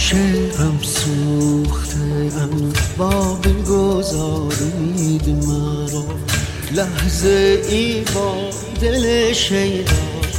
عاشقم سوخته ام با بگذارید مرا، لحظه ای با دل شیدا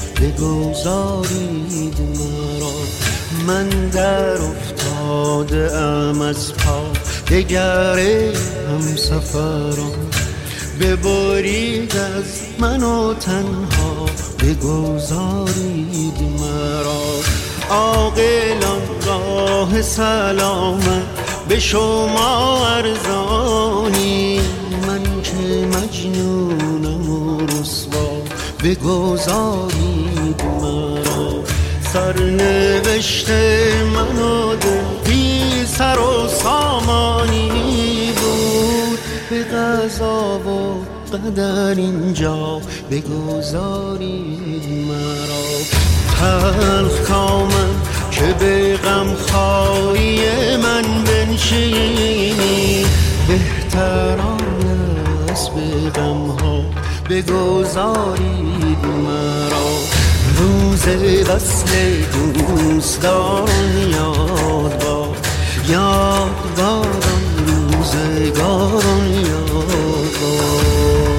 بگذارید مرا. من در افتاده ام از پا دگر هم سفران، ببرید از من و تنها بگذارید مرا. عاقلان راه سلامت به شما ارزانی، من که مجنونم و رسوا بگذارید مرا. سرنوشت من و دل بی سر و سامانی بود، به قضا و قدر اینجا بگذارید مرا. تلخ کامم که به غمخواری من بنشینی، بهتران است به غمها بگذارید مرا. روز وصل دوستان یاد باد، یاد باد آن روزگاران یاد باد.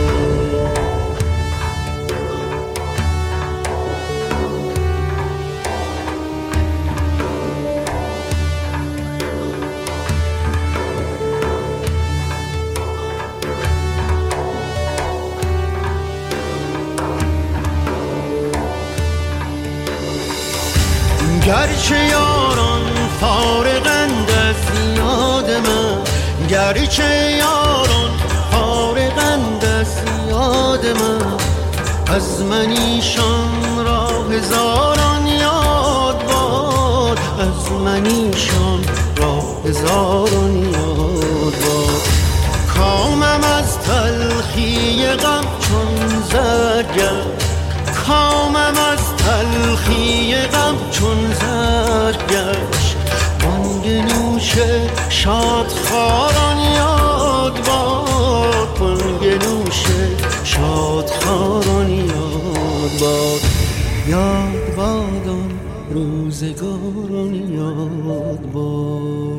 گرچه یاران فارغند از یاد من، گرچه یاران فارغند از یاد من، از من ایشان را هزاران یاد باد، از من ایشان را هزاران یاد باد. کامم از تلخی غم چون زرگرد، کامم از تلخی غم چون زرگشت، بانگ نوش شادخواران یاد باد، بانگ نوش شادخواران یاد باد. یاد باد آن روزگاران یاد باد.